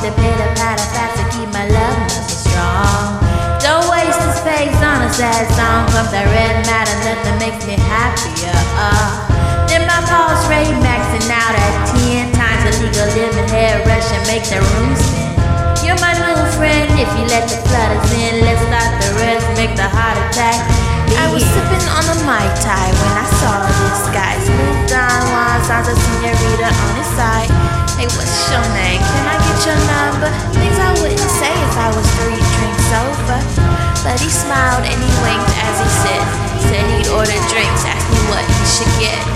the pitter patter fast to keep my love muscle strong. Don't waste the space on a sad song. From the red matter, nothing makes me happier. Then my pulse rate maxing out at 10 times the legal limit. Head rush and make the room spin. You're my new friend if you let the flutters in. Let's start the rest, make the heart attack begin. I was sipping on a Mai Tai when I saw this guy. Smooth Don Juan, sounds a senorita on his side. Hey, what's your name? Can I get your number? Things I wouldn't say if I was 3 drinks over. But he smiled and he winked as he said he'd order drinks, asked me what he should get.